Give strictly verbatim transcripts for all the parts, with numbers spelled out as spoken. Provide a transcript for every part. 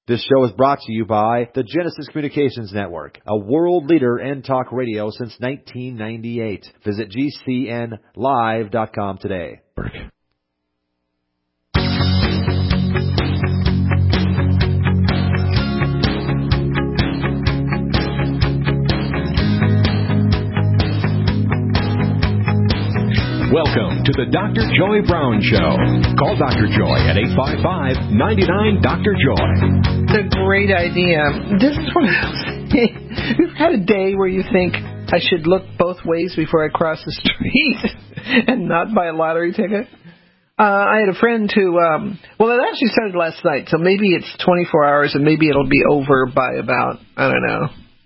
This show is brought to you by the Genesis Communications Network, a world leader in talk radio since nineteen ninety-eight. Visit G C N live dot com today. Welcome to the Doctor Joy Brown Show. Call Doctor Joy at eight five five, nine nine, Doctor Joy. It's a great idea. This is one of those things. You've had a day where you think, I should look both ways before I cross the street and not buy a lottery ticket? Uh, I had a friend who, um, well, it actually started last night, so maybe it's twenty-four hours and maybe it'll be over by about, I don't know,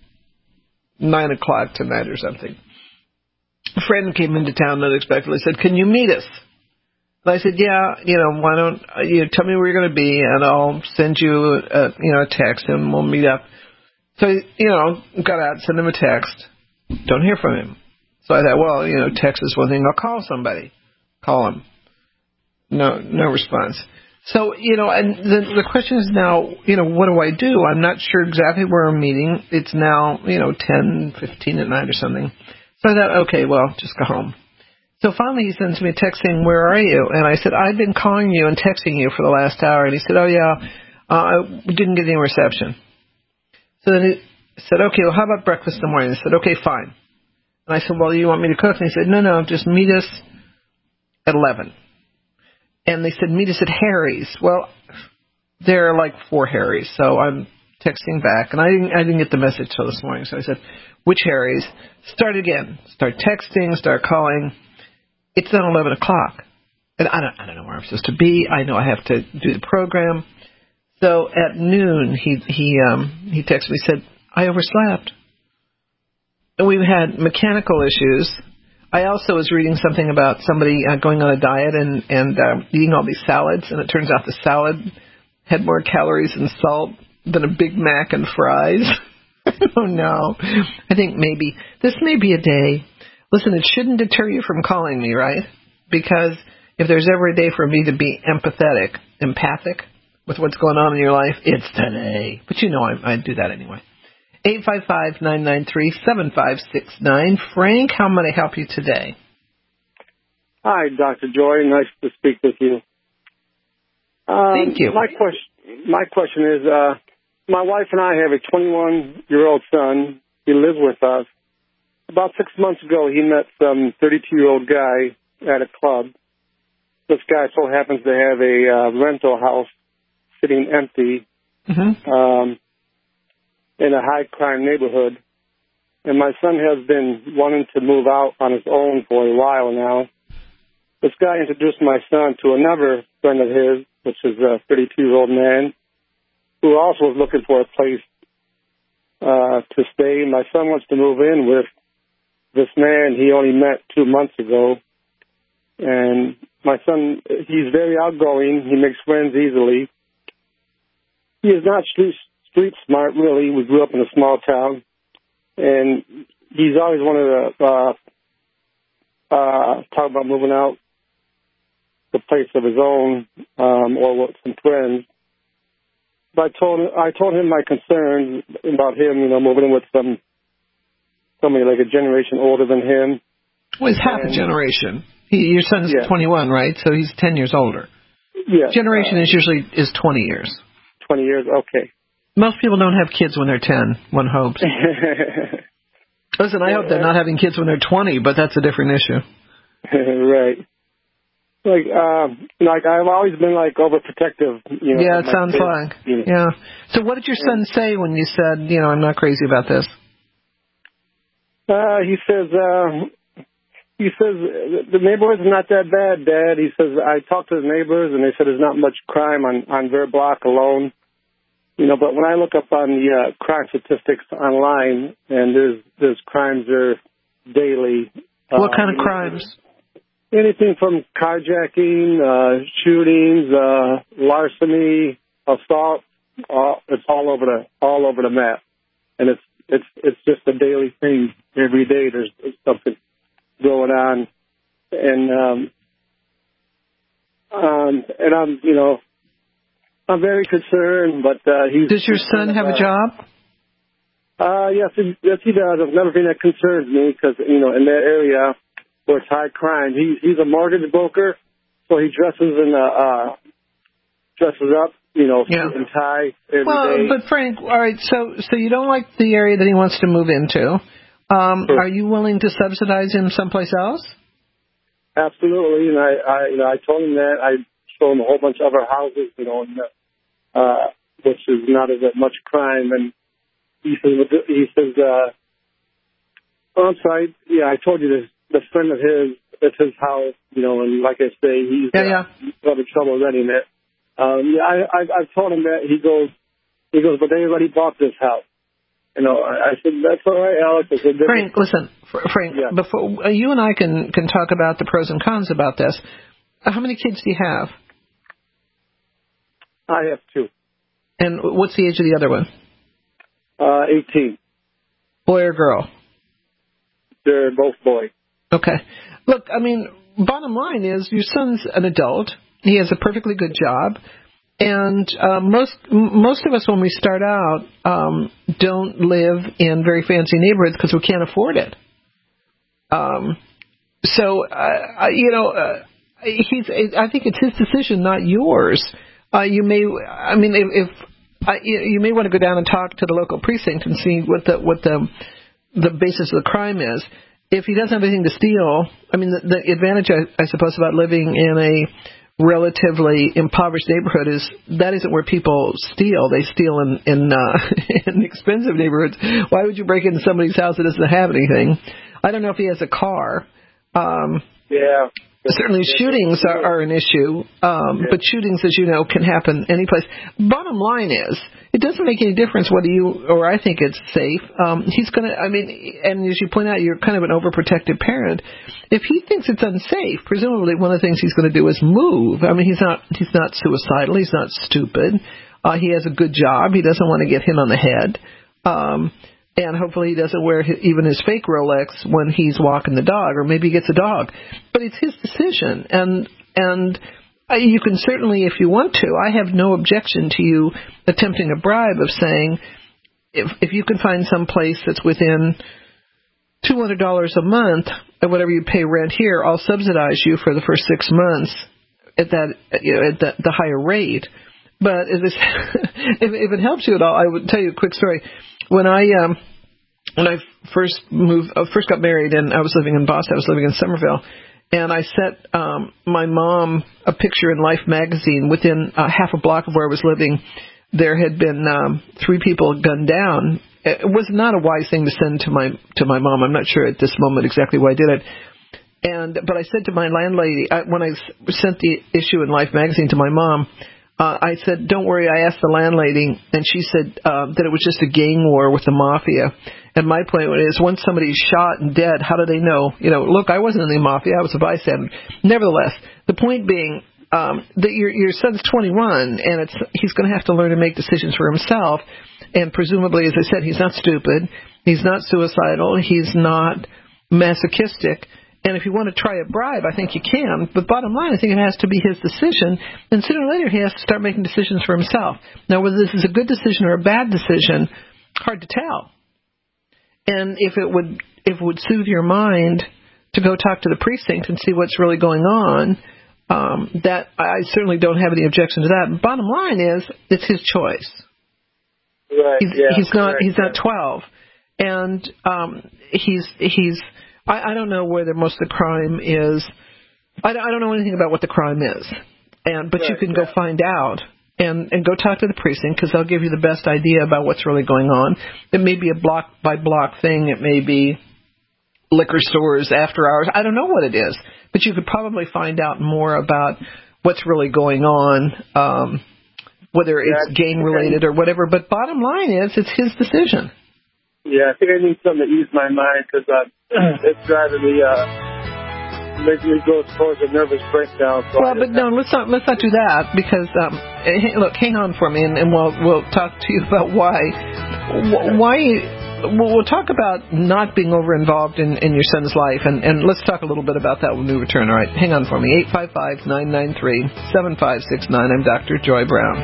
nine o'clock tonight or something. A friend came into town unexpectedly, said, can you meet us? And I said, yeah, you know, why don't you tell me where you're going to be, and I'll send you a, you know, a text, and we'll meet up. So, you know, got out, sent him a text. Don't hear from him. So I thought, well, you know, text is one thing. I'll call somebody. Call him. No, no response. So, you know, and the, the question is now, you know, what do I do? I'm not sure exactly where I'm meeting. It's now, you know, ten, fifteen at night or something. So I thought, okay, well, just go home. So finally he sends me a text saying, where are you? And I said, I've been calling you and texting you for the last hour. And he said, oh, yeah, uh, I didn't get any reception. So then he said, okay, well, how about breakfast in the morning? I said, okay, fine. And I said, well, you want me to cook? And he said, no, no, just meet us at eleven. And they said, meet us at Harry's. Well, there are like four Harry's, so I'm texting back. And I didn't, I didn't get the message till this morning. So I said, which Harry's? Start again. Start texting, start calling. It's then eleven o'clock. And I don't, I don't know where I'm supposed to be. I know I have to do the program. So at noon, he he um, he texted me, said, I overslept. And we've had mechanical issues. I also was reading something about somebody uh, going on a diet and, and uh, eating all these salads, and it turns out the salad had more calories and salt than a Big Mac and fries. Oh, no. I think maybe this may be a day. Listen, it shouldn't deter you from calling me, right? Because if there's ever a day for me to be empathetic, empathic with what's going on in your life, it's today. But you know I, I do that anyway. eight five five, nine nine three, seven five six nine. Frank, how may I help you today? Hi, Doctor Joy. Nice to speak with you. Um, Thank you. My question, my question is, uh, my wife and I have a twenty-one-year-old son. He lives with us. About six months ago, he met some thirty-two-year-old guy at a club. This guy so happens to have a uh, rental house sitting empty mm-hmm. um, in a high-crime neighborhood. And my son has been wanting to move out on his own for a while now. This guy introduced my son to another friend of his, which is a thirty-two-year-old man, who also was looking for a place uh, to stay. My son wants to move in with this man he only met two months ago. And my son, he's very outgoing. He makes friends easily. He is not street, street smart, really. We grew up in a small town. And he's always wanted to uh, uh, talk about moving out the place of his own um, or with some friends. But I told I told him my concerns about him, you know, moving in with some somebody like a generation older than him. Well, he's half and, a generation. He, your son's yeah. twenty-one, right? So he's ten years older. Yeah. Generation uh, is usually is twenty years. Twenty years, okay. Most people don't have kids when they're ten. One hopes. Listen, I hope they're not having kids when they're twenty, but that's a different issue. Right. Like, um, like I've always been like overprotective. You know, yeah, it sounds kids, like. You know. Yeah. So, what did your son say when you said, you know, I'm not crazy about this? Uh, he says, uh, he says the neighborhood's not that bad, Dad. He says I talked to the neighbors and they said there's not much crime on on their block alone. You know, but when I look up on the uh, crime statistics online, and there's there's crimes there daily. What uh, kind of crimes? Anything from carjacking, uh, shootings, uh, larceny, assault. Uh, it's all over the all over the map, and it's it's it's just a daily thing. Every day there's, there's something going on, and um, um, and I'm you know I'm very concerned, but uh, he's... Does your son have a job? Uh, yes, he, yes, he does. It's another thing that concerns me because, you know, in that area where it's high crime, he, he's a mortgage broker, so he dresses in a, uh, dresses up, you know, yeah. suit and tie every well, day. But Frank, all right, so so you don't like the area that he wants to move into. Um, sure. Are you willing to subsidize him someplace else? Absolutely, and I, I, you know, I told him that. I showed him a whole bunch of other houses, you know, and, uh, which is not as much crime. And he says, he says, uh, oh, I'm sorry, yeah, I told you this. The friend of his, it's his house, you know, and like I say, he's yeah, yeah. uh, having trouble renting it. Um, yeah, I, I, I've told him that. He goes, he goes, but they already bought this house. You know, I, I said, that's all right, Alex. I said, Frank, listen, Frank, yeah. before uh, you and I can, can talk about the pros and cons about this. Uh, how many kids do you have? I have two. And what's the age of the other one? Uh, eighteen. Boy or girl? They're both boys. Okay. Look, I mean, bottom line is your son's an adult. He has a perfectly good job. And uh, most most of us, when we start out, um, don't live in very fancy neighborhoods because we can't afford it. Um, so, uh, you know, uh, he's. I think it's his decision, not yours. Uh, you may, I mean, if, if uh, you, you may want to go down and talk to the local precinct and see what the what the the basis of the crime is. If he doesn't have anything to steal, I mean, the, the advantage, I, I suppose, about living in a relatively impoverished neighborhood is that isn't where people steal. They steal in in, uh, in expensive neighborhoods. Why would you break into somebody's house that doesn't have anything? I don't know if he has a car. Um, yeah. Certainly shootings are, are an issue, um, yeah. but shootings, as you know, can happen any place. Bottom line is, it doesn't make any difference whether you or I think it's safe. Um, he's going to, I mean, and as you point out, you're kind of an overprotective parent. If he thinks it's unsafe, presumably one of the things he's going to do is move. I mean, he's not he's not suicidal. He's not stupid. Uh, he has a good job. He doesn't want to get hit on the head. Um, and hopefully he doesn't wear his, even his fake Rolex when he's walking the dog, or maybe he gets a dog. But it's his decision, and and you can certainly, if you want to, I have no objection to you attempting a bribe of saying, if if you can find some place that's within two hundred dollars a month, or whatever you pay rent here, I'll subsidize you for the first six months at that, you know, at the, the higher rate. But if, it's, if, if it helps you at all, I would tell you a quick story. When I um, when I first moved, uh, first got married, and I was living in Boston, I was living in Somerville, and I sent um, my mom a picture in Life magazine. Within uh, half a block of where I was living, there had been um, three people gunned down. It was not a wise thing to send to my to my mom. I'm not sure at this moment exactly why I did it. And but I said to my landlady, I, when I sent the issue in Life magazine to my mom, Uh, I said, don't worry, I asked the landlady, and she said uh, that it was just a gang war with the mafia. And my point is, once somebody's shot and dead, how do they know? You know, look, I wasn't in the mafia, I was a bystander. Nevertheless, the point being um, that your your son's twenty-one, and it's he's going to have to learn to make decisions for himself. And presumably, as I said, he's not stupid, he's not suicidal, he's not masochistic. And if you want to try a bribe, I think you can. But bottom line, I think it has to be his decision. And sooner or later, he has to start making decisions for himself. Now, whether this is a good decision or a bad decision, hard to tell. And if it would if it would soothe your mind to go talk to the precinct and see what's really going on, um, that I certainly don't have any objection to that. Bottom line is, it's his choice. Right. He's, yeah, he's not. correct, He's not yeah. twelve, and um, he's he's. I, I don't know whether most of the crime is. I, I don't know anything about what the crime is, and but right, you can yeah. go find out and and go talk to the precinct, because they'll give you the best idea about what's really going on. It may be a block by block thing. It may be liquor stores after hours. I don't know what it is, but you could probably find out more about what's really going on, um, whether yeah, it's gang related or whatever. But bottom line is, it's his decision. Yeah, I think I need something to ease my mind, because uh, it's driving me, uh, making me go towards a nervous breakdown. So well, but no, let's not let's not do that, because um, hey, look, hang on for me, and, and we'll we'll talk to you about why why we'll, we'll talk about not being over-involved in, in your son's life, and, and let's talk a little bit about that when we return. All right, hang on for me. eight five five, nine nine three, seven five six nine. I'm Doctor Joy Brown.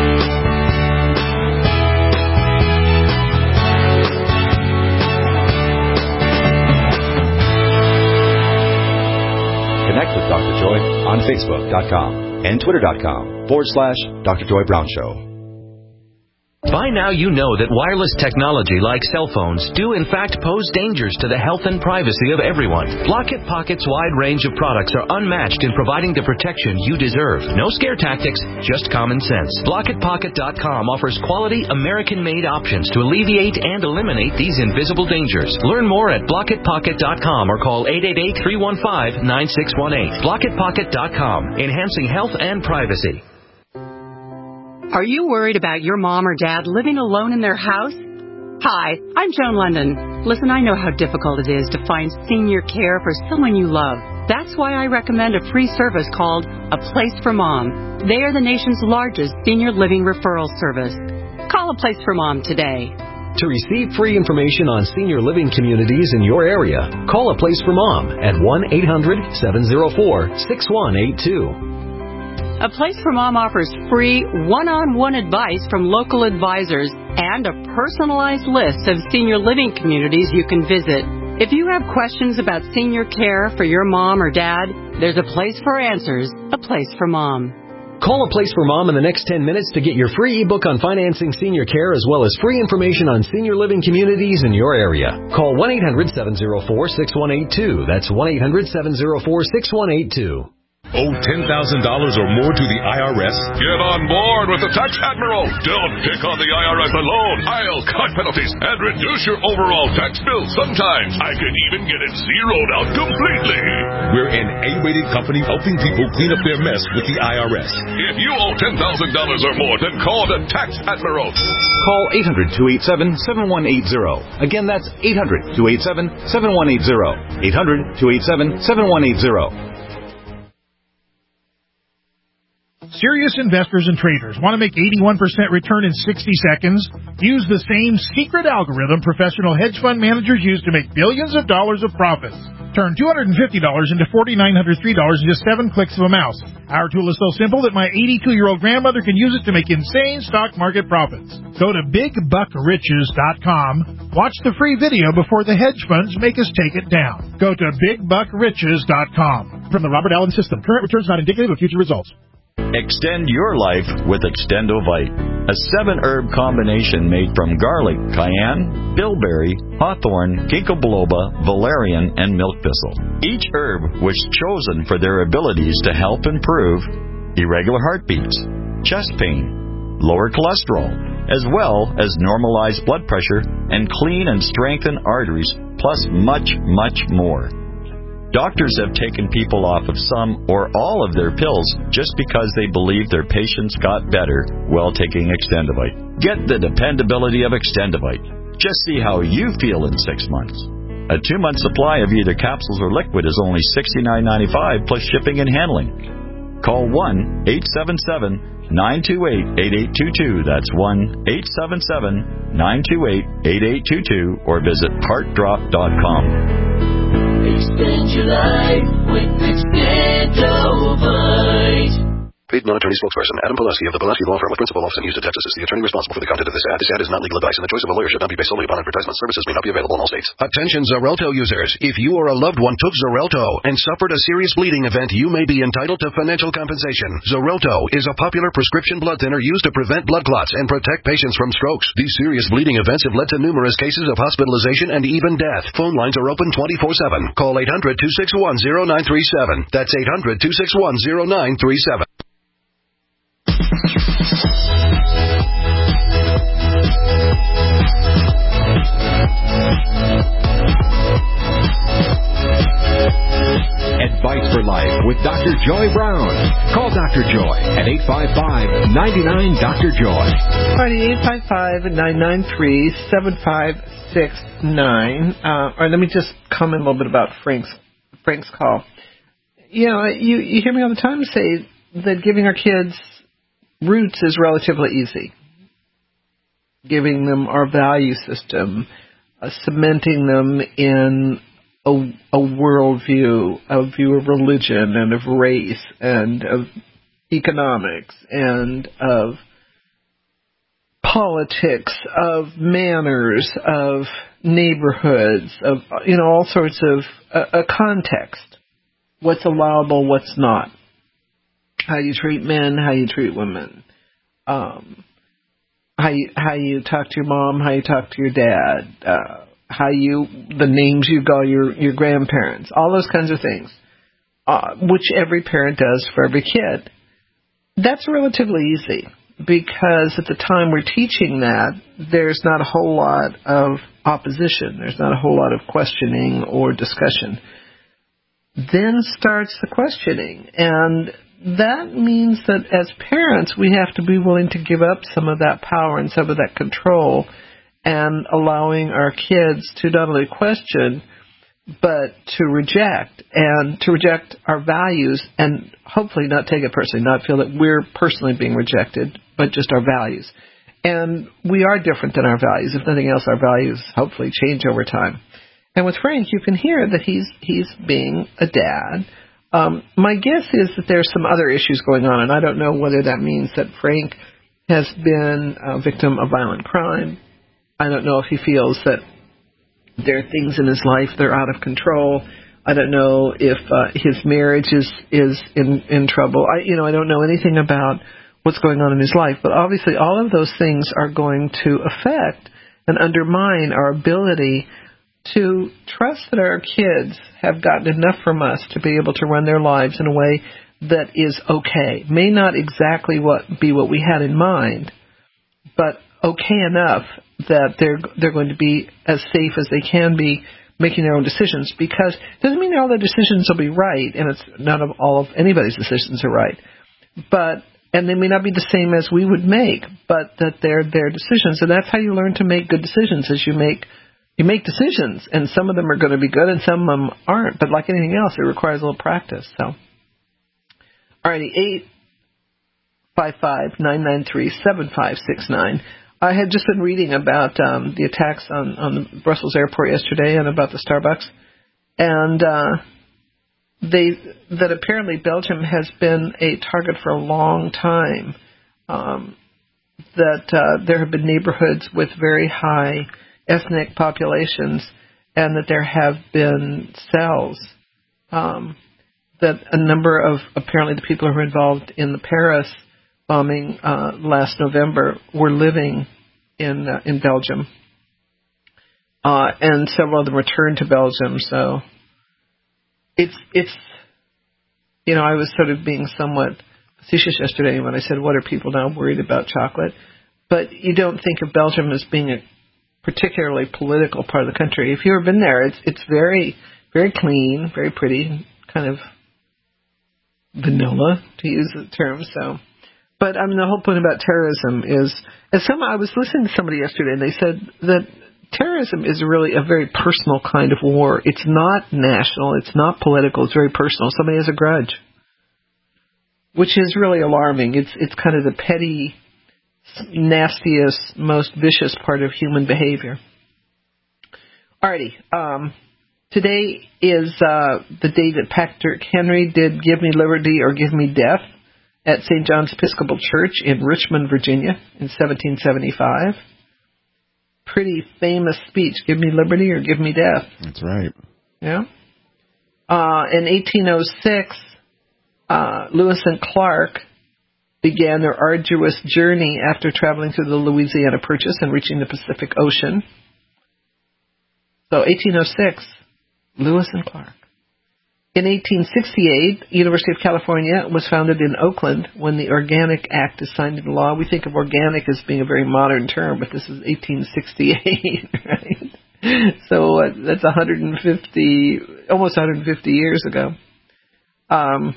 Connect with Doctor Joy on Facebook dot com and Twitter dot com forward slash Doctor Joy Brown Show. By now you know that wireless technology like cell phones do in fact pose dangers to the health and privacy of everyone. Blockit Pocket's wide range of products are unmatched in providing the protection you deserve. No scare tactics, just common sense. Blockit Pocket dot com offers quality American-made options to alleviate and eliminate these invisible dangers. Learn more at Blockit Pocket dot com or call eight eight eight, three one five, nine six one eight. Blockit Pocket dot com, enhancing health and privacy. Are you worried about your mom or dad living alone in their house? Hi, I'm Joan London. Listen, I know how difficult it is to find senior care for someone you love. That's why I recommend a free service called A Place for Mom. They are the nation's largest senior living referral service. Call A Place for Mom today. To receive free information on senior living communities in your area, call A Place for Mom at one eight hundred, seven oh four, six one eight two. A Place for Mom offers free one-on-one advice from local advisors and a personalized list of senior living communities you can visit. If you have questions about senior care for your mom or dad, there's a place for answers, A Place for Mom. Call A Place for Mom in the next ten minutes to get your free ebook on financing senior care as well as free information on senior living communities in your area. Call one eight hundred, seven oh four, six one eight two. That's one eight hundred, seven oh four, six one eight two. Owe ten thousand dollars or more to the I R S? Get on board with the Tax Admiral. Don't pick on the I R S alone. I'll cut penalties and reduce your overall tax bill. Sometimes I can even get it zeroed out completely. We're an A-rated company helping people clean up their mess with the I R S. If you owe ten thousand dollars or more, then call the Tax Admiral. Call eight hundred, two eight seven, seven one eight zero. Again, that's eight hundred, two eight seven, seven one eight zero. eight hundred, two eight seven, seven one eight zero. Serious investors and traders want to make eighty-one percent return in sixty seconds? Use the same secret algorithm professional hedge fund managers use to make billions of dollars of profits. Turn two hundred fifty dollars into four thousand nine hundred three dollars in just seven clicks of a mouse. Our tool is so simple that my eighty-two-year-old grandmother can use it to make insane stock market profits. Go to big buck riches dot com. Watch the free video before the hedge funds make us take it down. Go to big buck riches dot com. From the Robert Allen System. Current returns not indicative of future results. Extend your life with Extendovite, a seven-herb combination made from garlic, cayenne, bilberry, hawthorn, ginkgo biloba, valerian, and milk thistle. Each herb was chosen for their abilities to help improve irregular heartbeats, chest pain, lower cholesterol, as well as normalize blood pressure and clean and strengthen arteries, plus much, much more. Doctors have taken people off of some or all of their pills just because they believe their patients got better while taking Extendovite. Get the dependability of Extendovite. Just see how you feel in six months. A two-month supply of either capsules or liquid is only sixty-nine ninety-five plus shipping and handling. Call one eight seven seven, nine two eight, eight eight two two. That's one eight seven seven, nine two eight, eight eight two two or visit heart drop dot com. Extend your life with Extendovite. Paid non-attorney spokesperson Adam Pulaski of the Pulaski Law Firm with principal office in Houston, Texas is the attorney responsible for the content of this ad. This ad is not legal advice, and the choice of a lawyer should not be based solely upon advertisement. Services may not be available in all states. Attention Xarelto users. If you or a loved one took Xarelto and suffered a serious bleeding event, you may be entitled to financial compensation. Xarelto is a popular prescription blood thinner used to prevent blood clots and protect patients from strokes. These serious bleeding events have led to numerous cases of hospitalization and even death. Phone lines are open twenty-four seven. Call eight hundred, two six one, zero nine three seven. That's eight hundred, two six one, zero nine three seven. Advice for Life with Doctor Joy Brown. Call Doctor Joy at eight five five, nine nine, Doctor Joy. eight five five, nine nine three, seven five six nine. Uh, all right, let me just comment a little bit about Frank's, Frank's call. You know, you, you hear me all the time say that giving our kids roots is relatively easy. Giving them our value system, uh, cementing them in a, a worldview, a view of religion and of race and of economics and of politics, of manners, of neighborhoods, of, you know, all sorts of a, a context. What's allowable, what's not. How you treat men, how you treat women. Um, how you, how you talk to your mom, how you talk to your dad. Uh, how you, the names you call your, your grandparents. All those kinds of things. Uh, which every parent does for every kid. That's relatively easy. Because at the time we're teaching that, there's not a whole lot of opposition. There's not a whole lot of questioning or discussion. Then starts the questioning. And that means that as parents, we have to be willing to give up some of that power and some of that control and allowing our kids to not only question, but to reject, and to reject our values and hopefully not take it personally, not feel that we're personally being rejected, but just our values. And we are different than our values. If nothing else, our values hopefully change over time. And with Frank, you can hear that he's he's being a dad. Um, my guess is that there's some other issues going on, and I don't know whether that means that Frank has been a victim of violent crime. I don't know if he feels that there are things in his life that are out of control. I don't know if uh, his marriage is is in, in trouble. I you know I don't know anything about what's going on in his life, but obviously all of those things are going to affect and undermine our ability to trust that our kids have gotten enough from us to be able to run their lives in a way that is okay. May not exactly what be what we had in mind, but okay enough that they're they're going to be as safe as they can be making their own decisions. Because it doesn't mean all their decisions will be right, and it's none of all of anybody's decisions are right. But and they may not be the same as we would make, but that they're their decisions, and that's how you learn to make good decisions. As you make you make decisions, and some of them are going to be good, and some of them aren't. But like anything else, it requires a little practice. So, alrighty, eight five five nine nine three seven five six nine. I had just been reading about um, the attacks on, on the Brussels airport yesterday and about the Starbucks. And uh, they that apparently Belgium has been a target for a long time. Um, that uh, there have been neighborhoods with very high ethnic populations, and that there have been cells. Um, that a number of, apparently the people who were involved in the Paris bombing uh, last November were living in uh, in Belgium, uh, and several of them returned to Belgium. So it's it's you know I was sort of being somewhat facetious yesterday when I said, "What are people now worried about chocolate?" But you don't think of Belgium as being a particularly political part of the country. If you've ever been there, it's it's very very clean, very pretty, kind of vanilla, to use the term. So. But I mean, the whole point about terrorism is, as some I was listening to somebody yesterday, and they said that terrorism is really a very personal kind of war. It's not national. It's not political. It's very personal. Somebody has a grudge, which is really alarming. It's it's kind of the petty, nastiest, most vicious part of human behavior. Alrighty. Um, today is uh, the day that Patrick Henry did "Give Me Liberty or Give Me Death" at Saint John's Episcopal Church in Richmond, Virginia, in seventeen seventy-five. Pretty famous speech, "Give me liberty or give me death." That's right. Yeah. Uh, in eighteen oh six, uh, Lewis and Clark began their arduous journey after traveling through the Louisiana Purchase and reaching the Pacific Ocean. So eighteen oh six, Lewis and Clark. In eighteen sixty-eight, University of California was founded in Oakland when the Organic Act is signed into law. We think of organic as being a very modern term, but this is eighteen sixty-eight, right? So uh, that's one hundred fifty, almost one hundred fifty years ago. Um,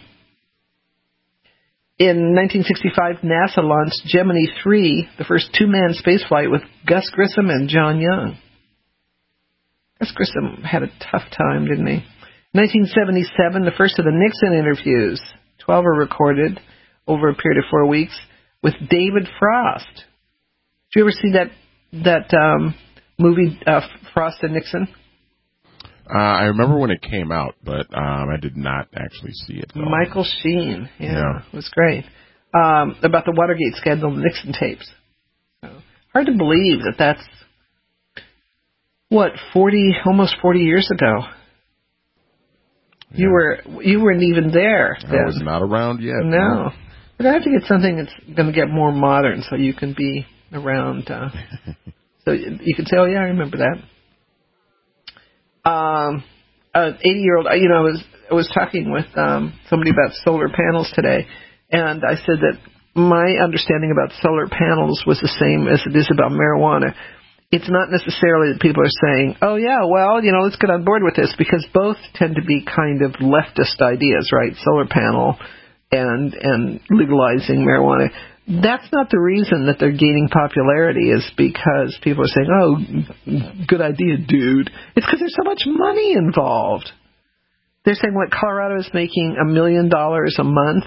in nineteen sixty-five, NASA launched Gemini three, the first two-man spaceflight with Gus Grissom and John Young. Gus Grissom had a tough time, didn't he? nineteen seventy-seven, the first of the Nixon interviews, twelve were recorded over a period of four weeks, with David Frost. Did you ever see that that um, movie uh, Frost and Nixon? Uh, I remember when it came out, but um, I did not actually see it, though. Michael Sheen. Yeah, yeah. It was great. Um, about the Watergate scandal, the Nixon tapes. So, hard to believe that that's, what, forty, almost forty years ago. Yeah. You were you weren't even there then. I was not around yet. No. no. But I have to get something that's going to get more modern so you can be around. Uh, so you can say, oh, yeah, I remember that. Um, an eighty-year-old, you know, I was I was talking with um, somebody about solar panels today, and I said that my understanding about solar panels was the same as it is about marijuana. It's not necessarily that people are saying, oh, yeah, well, you know, let's get on board with this, because both tend to be kind of leftist ideas, right? Solar panel and and legalizing marijuana. That's not the reason that they're gaining popularity, is because people are saying, oh, good idea, dude. It's because there's so much money involved. They're saying, what, Colorado is making a million dollars a month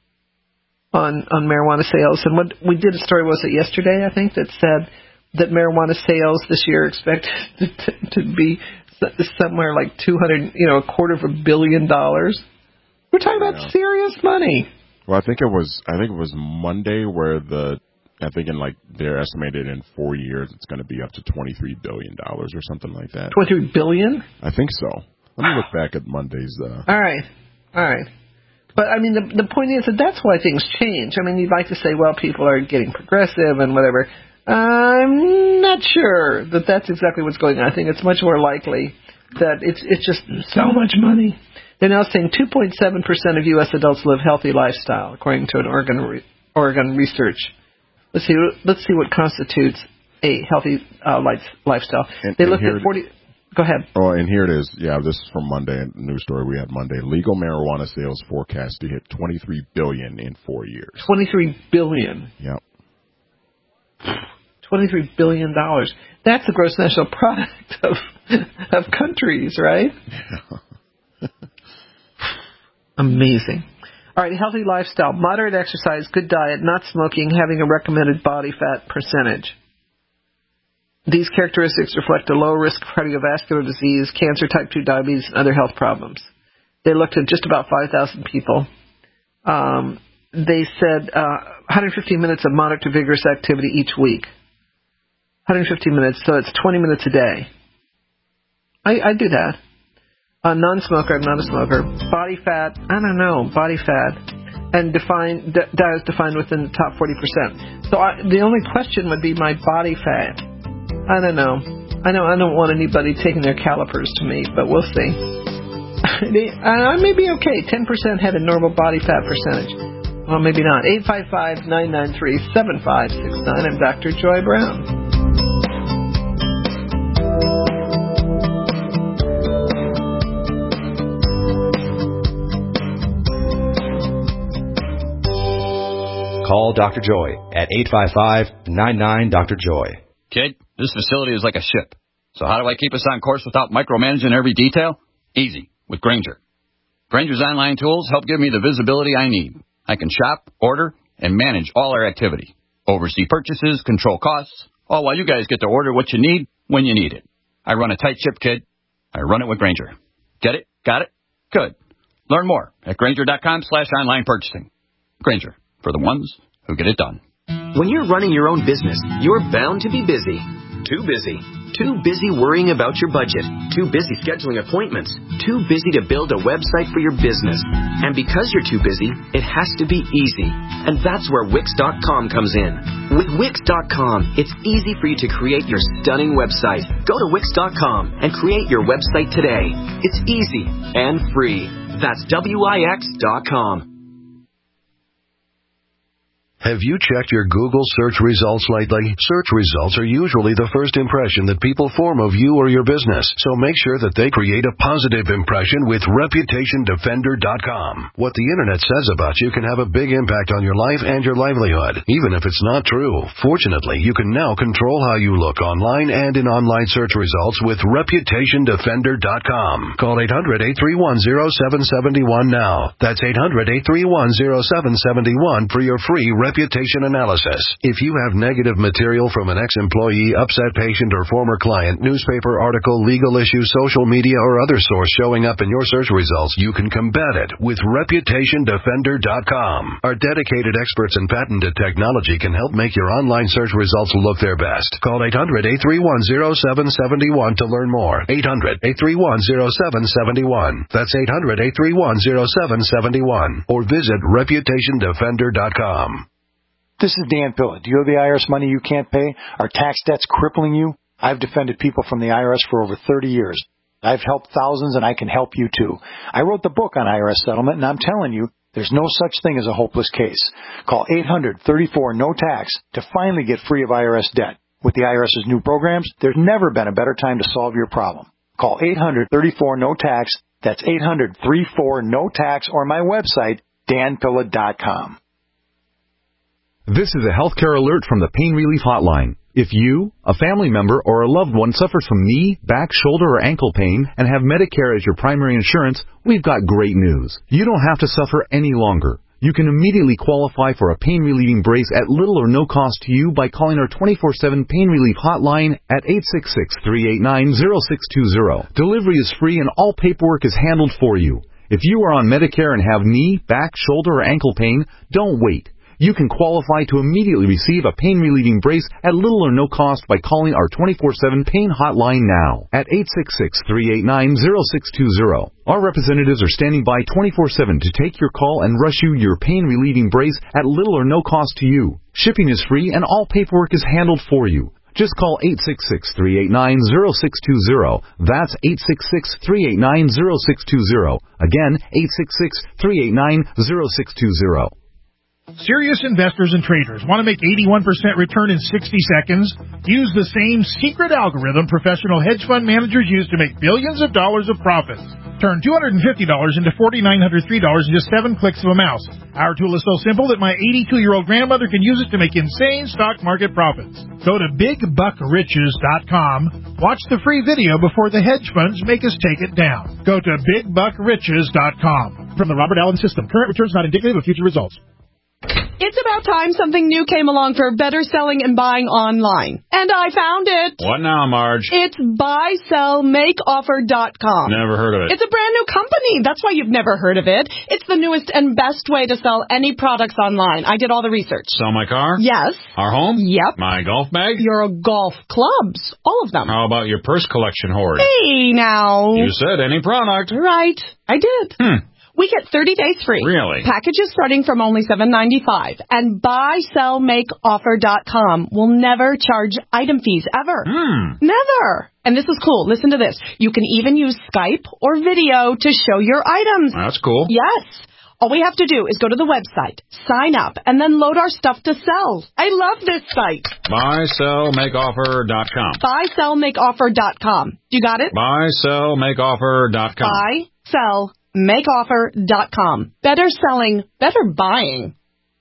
on on marijuana sales. And what we did a story, was it yesterday, I think, that said that marijuana sales this year are expected to, to be somewhere like two hundred, you know, a quarter of a billion dollars. We're talking about yeah. serious money. Well, I think it was. I think it was Monday where the. I think in like they're estimated in four years it's going to be up to twenty-three billion dollars or something like that. Twenty-three billion? I think so. Let me look back at Monday's. Uh... All right, all right. But I mean, the the point is that that's why things change. I mean, you'd like to say, well, people are getting progressive and whatever. I'm not sure that that's exactly what's going on. I think it's much more likely that it's it's just so much money. They're now saying two point seven percent of U S adults live healthy lifestyle, according to an Oregon Oregon research. Let's see. Let's see what constitutes a healthy uh, life, lifestyle. And, they and looked at forty. Go ahead. Oh, and here it is. Yeah, this is from Monday. News story we had Monday. Legal marijuana sales forecast to hit twenty-three billion dollars in four years. Twenty-three billion dollars. Yep. Twenty-three billion dollars. That's the gross national product of of countries, right? Yeah. Amazing. All right, healthy lifestyle, moderate exercise, good diet, not smoking, having a recommended body fat percentage. These characteristics reflect a low risk of cardiovascular disease, cancer, type two diabetes, and other health problems. They looked at just about five thousand people. Um, they said uh, one hundred fifty minutes of moderate to vigorous activity each week. one hundred fifty minutes, so it's twenty minutes a day. I, I do that. A non-smoker, I'm not a smoker. Body fat, I don't know, body fat. And define, d- diet is defined within the top forty percent. So I, the only question would be my body fat. I don't know. I know I don't want anybody taking their calipers to me, but we'll see. I may be okay. ten percent had a normal body fat percentage. Well, maybe not. eight five five, nine nine three, seven five six nine. I'm Doctor Joy Brown. Call Doctor Joy at eight five five, nine nine, Doctor Joy. Kid, this facility is like a ship. So how do I keep us on course without micromanaging every detail? Easy, with Grainger. Grainger's online tools help give me the visibility I need. I can shop, order, and manage all our activity. Oversee purchases, control costs, all while you guys get to order what you need when you need it. I run a tight ship, kid. I run it with Grainger. Get it? Got it? Good. Learn more at Grainger.com slash online purchasing. Grainger, for the ones who get it done. When you're running your own business, you're bound to be busy. Too busy. Too busy worrying about your budget. Too busy scheduling appointments. Too busy to build a website for your business. And because you're too busy, it has to be easy. And that's where Wix dot com comes in. With Wix dot com, it's easy for you to create your stunning website. Go to Wix dot com and create your website today. It's easy and free. That's W I X dot com. Have you checked your Google search results lately? Search results are usually the first impression that people form of you or your business, so make sure that they create a positive impression with Reputation Defender dot com. What the Internet says about you can have a big impact on your life and your livelihood, even if it's not true. Fortunately, you can now control how you look online and in online search results with Reputation Defender dot com. Call eight hundred, eight three one, zero seven seven one now. That's eight hundred, eight three one, zero seven seven one for your free Reputation Analysis. If you have negative material from an ex-employee, upset patient, or former client, newspaper article, legal issue, social media, or other source showing up in your search results, you can combat it with Reputation Defender dot com. Our dedicated experts in patented technology can help make your online search results look their best. Call eight hundred, eight three one, zero seven seven one to learn more. eight hundred, eight three one, zero seven seven one. That's eight hundred, eight three one, zero seven seven one. Or visit Reputation Defender dot com. This is Dan Pilla. Do you owe the I R S money you can't pay? Are tax debts crippling you? I've defended people from the I R S for over thirty years. I've helped thousands, and I can help you too. I wrote the book on I R S settlement, and I'm telling you, there's no such thing as a hopeless case. Call eight hundred, thirty-four, no tax to finally get free of I R S debt. With the IRS's new programs, there's never been a better time to solve your problem. Call eight hundred, thirty-four, no tax. That's eight hundred, thirty-four, no tax, or my website, dan pilla dot com. This is a healthcare alert from the Pain Relief Hotline. If you, a family member, or a loved one suffers from knee, back, shoulder, or ankle pain and have Medicare as your primary insurance, we've got great news. You don't have to suffer any longer. You can immediately qualify for a pain-relieving brace at little or no cost to you by calling our twenty-four seven Pain Relief Hotline at eight six six, three eight nine, zero six two zero. Delivery is free and all paperwork is handled for you. If you are on Medicare and have knee, back, shoulder, or ankle pain, don't wait. You can qualify to immediately receive a pain-relieving brace at little or no cost by calling our twenty-four seven Pain Hotline now at eight six six, three eight nine, zero six two zero. Our representatives are standing by twenty-four seven to take your call and rush you your pain-relieving brace at little or no cost to you. Shipping is free and all paperwork is handled for you. Just call eight six six, three eight nine, zero six two zero. That's eight six six, three eight nine, zero six two zero. Again, eight six six, three eight nine, zero six two zero. Serious investors and traders want to make eighty-one percent return in sixty seconds? Use the same secret algorithm professional hedge fund managers use to make billions of dollars of profits. Turn two hundred fifty dollars into four thousand nine hundred three dollars in just seven clicks of a mouse. Our tool is so simple that my eighty-two-year-old grandmother can use it to make insane stock market profits. Go to big buck riches dot com. Watch the free video before the hedge funds make us take it down. Go to big buck riches dot com. From the Robert Allen System, current returns not indicative of future results. It's about time something new came along for better selling and buying online. And I found it. What now, Marge? It's buy sell make offer dot com. Never heard of it. It's a brand new company. That's why you've never heard of it. It's the newest and best way to sell any products online. I did all the research. Sell my car? Yes. Our home? Yep. My golf bag? Your golf clubs. All of them. How about your purse collection hoard? Hey, now. You said any product. Right. I did. Hmm. We get thirty days free. Really? Packages starting from only seven ninety-five. And buy sell make offer dot com will never charge item fees ever. Hmm. Never. And this is cool. Listen to this. You can even use Skype or video to show your items. That's cool. Yes. All we have to do is go to the website, sign up, and then load our stuff to sell. I love this site. buy sell make offer dot com. buy sell make offer dot com. You got it? buy sell make offer dot com. buy sell make offer dot com. Better selling, better buying.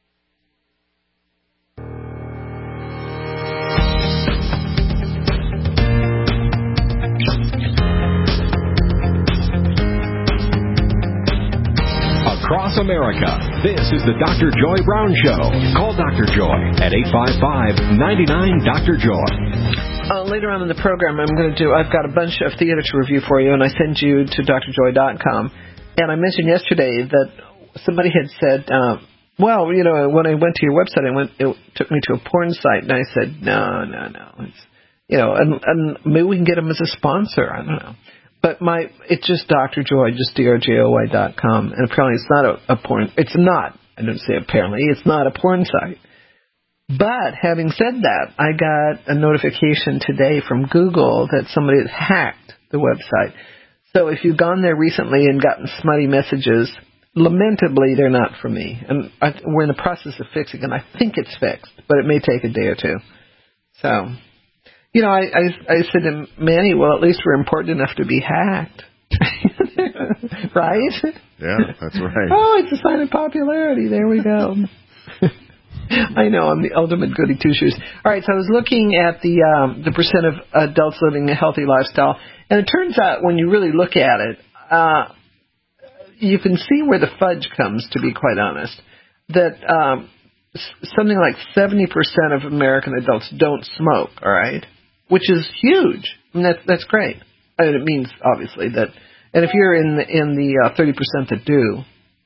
Across America, this is the Doctor Joy Brown Show. Call Doctor Joy at eight five five, nine nine, Doctor Joy. Uh, later on in the program, I'm going to do, I've got a bunch of theater to review for you, and I send you to dr joy dot com. And I mentioned yesterday that somebody had said, uh, well, you know, when I went to your website, I went, it took me to a porn site, and I said, no, no, no. It's, you know, and, and maybe we can get them as a sponsor. I don't know. But my, it's just Doctor Joy, just D R J O Y dot com. And apparently it's not a, a porn, it's not, I don't say apparently, it's not a porn site. But having said that, I got a notification today from Google that somebody had hacked the website. So if you've gone there recently and gotten smutty messages, lamentably, they're not for me. And I, we're in the process of fixing it. I think it's fixed, but it may take a day or two. So, you know, I, I, I said to Manny, well, at least we're important enough to be hacked. Right? Yeah, that's right. Oh, it's a sign of popularity. There we go. I know, I'm the ultimate goody two-shoes. All right, so I was looking at the um, the percent of adults living a healthy lifestyle, and it turns out when you really look at it, uh, you can see where the fudge comes, to be quite honest. That um, something like seventy percent of American adults don't smoke, all right, which is huge. I mean, that's, that's great. I mean, it means, obviously, that, and if you're in the, in the uh, thirty percent that do,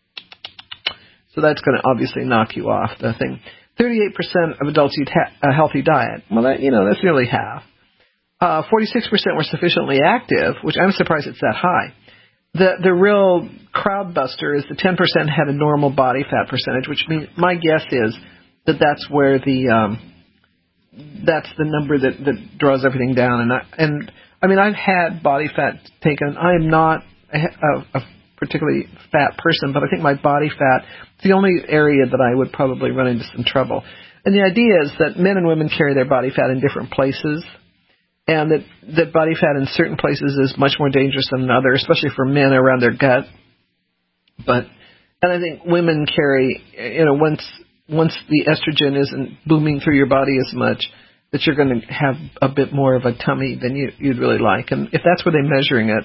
so that's going to obviously knock you off the thing. thirty-eight percent of adults eat ha- a healthy diet. Well, that, you know, that's nearly half. Uh, forty-six percent were sufficiently active, which I'm surprised it's that high. The the real crowd buster is the ten percent had a normal body fat percentage, which means my guess is that that's where the um, that's the number that, that draws everything down. And I, and I mean, I've had body fat taken. I am not a, a, a particularly fat person, but I think my body fat is the only area that I would probably run into some trouble. And the idea is that men and women carry their body fat in different places. And that, that body fat in certain places is much more dangerous than in others, especially for men around their gut. But, and I think women carry, you know, once once the estrogen isn't booming through your body as much, that you're going to have a bit more of a tummy than you, you'd really like. And if that's where they're measuring it,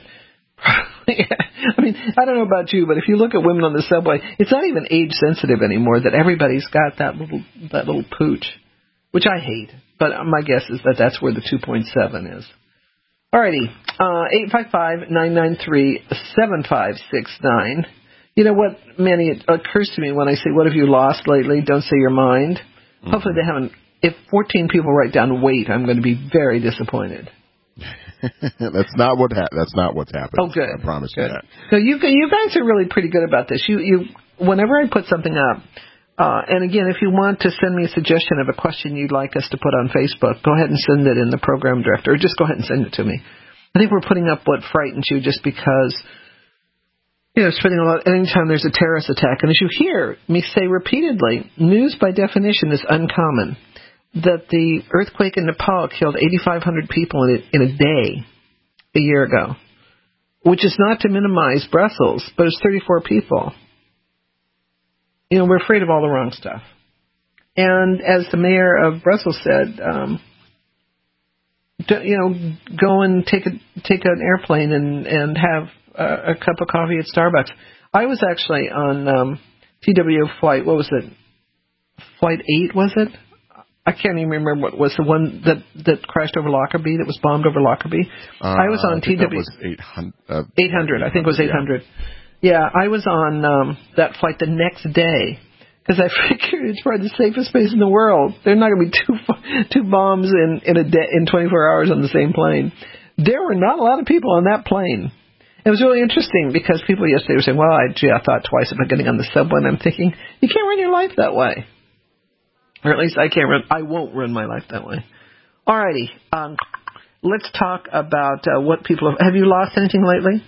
I mean, I don't know about you, but if you look at women on the subway, it's not even age sensitive anymore. That everybody's got that little that little pooch, which I hate. But my guess is that that's where the two point seven is. Alrighty, uh, eight five five, nine nine three, seven five six nine. You know what, Manny, it occurs to me when I say, what have you lost lately? Don't say your mind. Mm-hmm. Hopefully they haven't. If fourteen people write down weight, I'm going to be very disappointed. that's not what ha- That's not what's happened. Oh, good. I promise good. you that. So you, you guys are really pretty good about this. You, you, whenever I put something up, Uh, and again, if you want to send me a suggestion of a question you'd like us to put on Facebook, go ahead and send it in the program director, or just go ahead and send it to me. I think we're putting up what frightens you just because, you know, spending a lot, anytime there's a terrorist attack. And as you hear me say repeatedly, news by definition is uncommon. That the earthquake in Nepal killed eighty-five hundred people in a, in a day a year ago, which is not to minimize Brussels, but it's thirty-four people. You know, we're afraid of all the wrong stuff. And as the mayor of Brussels said, um, you know, go and take a take an airplane and, and have a, a cup of coffee at Starbucks. I was actually on um, T W flight, what was it? Flight eight, was it? I can't even remember what was the one that, that crashed over Lockerbie, that was bombed over Lockerbie. Uh, I was on I think T W. That was eight hundred. Uh, eight hundred, I think it was eight hundred. Yeah, yeah I was on um, that flight the next day because I figured it's probably the safest place in the world. There's not going to be two two bombs in in a day, in twenty-four hours on the same plane. There were not a lot of people on that plane. It was really interesting because people yesterday were saying, well, I, gee, I thought twice about getting on the subway, and I'm thinking, you can't run your life that way. Or at least I can't run, I won't run my life that way. Alrighty, um, let's talk about uh, what people have, have you lost anything lately?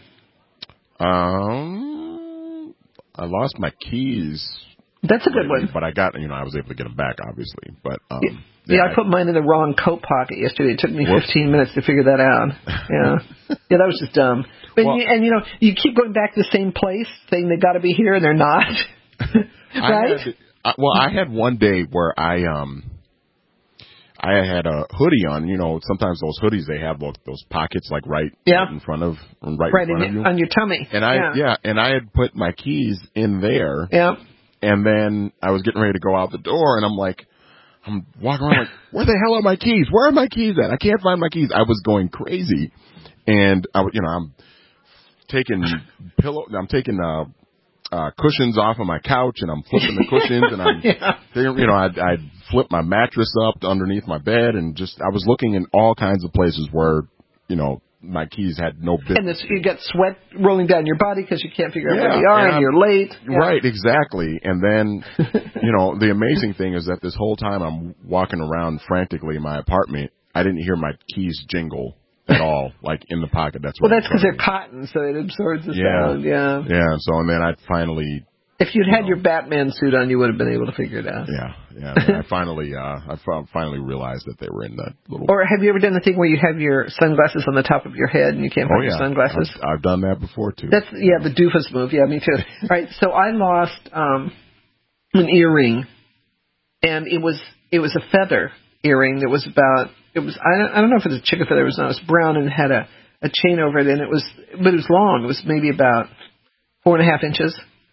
Um, I lost my keys. That's a good lately, one. But I got, you know, I was able to get them back, obviously. But um, yeah, yeah, yeah I, I put mine in the wrong coat pocket yesterday. It took me whoops. fifteen minutes to figure that out. Yeah, yeah, that was just dumb. But well, you, and you know, you keep going back to the same place, saying they got to be here, and they're not. Right? I had, I, well, I had one day where I um, I had a hoodie on. You know, sometimes those hoodies they have those, those pockets like right, yeah. right in front of right, right in front in of you on your tummy. And I yeah. yeah, and I had put my keys in there. Yeah. And then I was getting ready to go out the door, and I'm like, I'm walking around like, where the hell are my keys? Where are my keys at? I can't find my keys. I was going crazy, and I, you know, I'm taking pillow, I'm taking uh, uh, cushions off of my couch, and I'm flipping the cushions, and I'm, yeah. you know, I'd, I'd flip my mattress up underneath my bed, and just I was looking in all kinds of places where, you know, my keys had no business. And this, you get sweat rolling down your body because you can't figure out yeah, where you are, and, and you're late. Yeah. Right, exactly. And then, you know, the amazing thing is that this whole time I'm walking around frantically in my apartment, I didn't hear my keys jingle at all, like in the pocket. That's well, that's because they're cotton, so it absorbs the yeah. sound. Yeah. Yeah. So and then I finally. If you'd you had know, your Batman suit on, you would have been able to figure it out. Yeah, yeah. I finally, uh, I finally realized that they were in that little. Or have you ever done the thing where you have your sunglasses on the top of your head and you can't find oh, yeah. your sunglasses? I've, I've done that before too. That's yeah, the doofus move. Yeah, me too. All right, so I lost um, an earring, and it was it was a feather earring that was about it was I don't, I don't know if it was a chicken feather. It was not. It was brown and had a a chain over it, and it was but it was long. It was maybe about four and a half inches.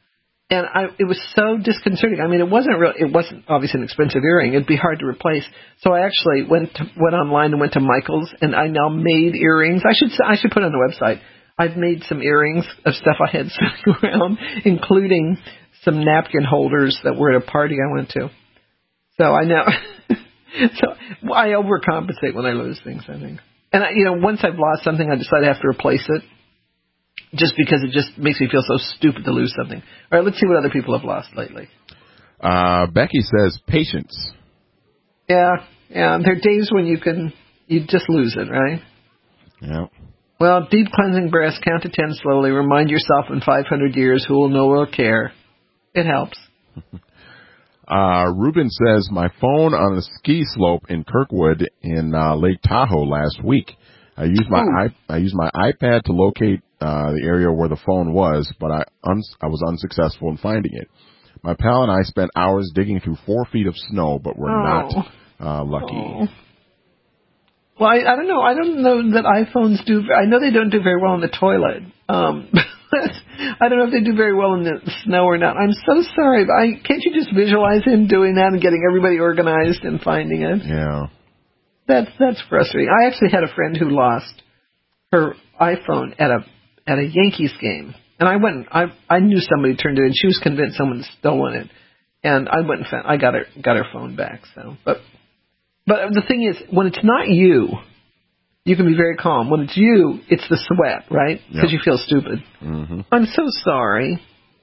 And I, it was so disconcerting. I mean, it wasn't real. It wasn't obviously an expensive earring. It'd be hard to replace. So I actually went to, went online and went to Michael's, and I now made earrings. I should I should put it on the website. I've made some earrings of stuff I had sitting around, including some napkin holders that were at a party I went to. So I now, so I overcompensate when I lose things, I think. And I, you know, once I've lost something, I decide I have to replace it. Just because it just makes me feel so stupid to lose something. All right, let's see what other people have lost lately. Uh, Becky says patience. Yeah, yeah. There are days when you can, you just lose it, right? Yeah. Well, deep cleansing breaths, count to ten slowly. Remind yourself in five hundred years who will know or care. It helps. uh, Ruben says, my phone on a ski slope in Kirkwood in uh, Lake Tahoe last week. I used my I, I used my iPad to locate uh, the area where the phone was, but I un- I was unsuccessful in finding it. My pal and I spent hours digging through four feet of snow, but we're oh. not uh, lucky. Oh. Well, I, I don't know. I don't know that iPhones do. I know they don't do very well in the toilet. Um, I don't know if they do very well in the snow or not. I'm so sorry. But I, can't you just visualize him doing that and getting everybody organized and finding it? Yeah. That's that's frustrating. I actually had a friend who lost her iPhone at a at a Yankees game, and I went. I I knew somebody turned it in. She was convinced someone had stolen it, and I went and found. I got her got her phone back. So, but but the thing is, when it's not you, you can be very calm. When it's you, it's the sweat, right? Because yep. you feel stupid. Mm-hmm. I'm so sorry.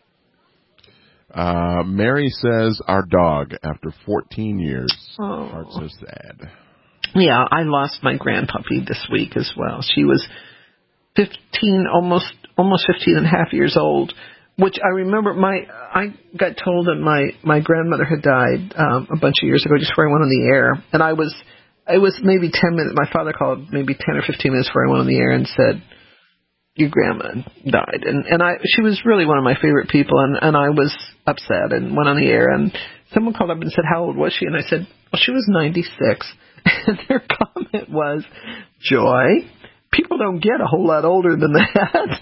Uh, Mary says, our dog after fourteen years. Oh. Heart's so sad. Yeah, I lost my grandpuppy this week as well. She was fifteen, almost almost fifteen and a half years old, which I remember my I got told that my, my grandmother had died um, a bunch of years ago just before I went on the air. And I was, it was maybe ten minutes, my father called maybe ten or fifteen minutes before I went on the air and said, your grandma died. And, and I, she was really one of my favorite people, and, and I was upset and went on the air, and someone called up and said, how old was she? And I said, well, she was ninety-six. And their comment was, Joy, people don't get a whole lot older than that.